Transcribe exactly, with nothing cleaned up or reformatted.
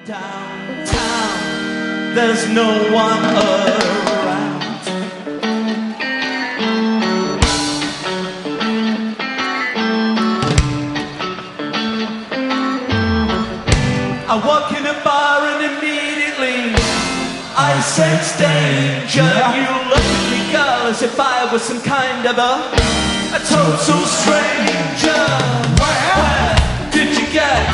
Downtown, there's no one around. I walk in a bar and immediately I sense danger. You look at me, girl, as if I was some kind of a, a total stranger. Where, where did you get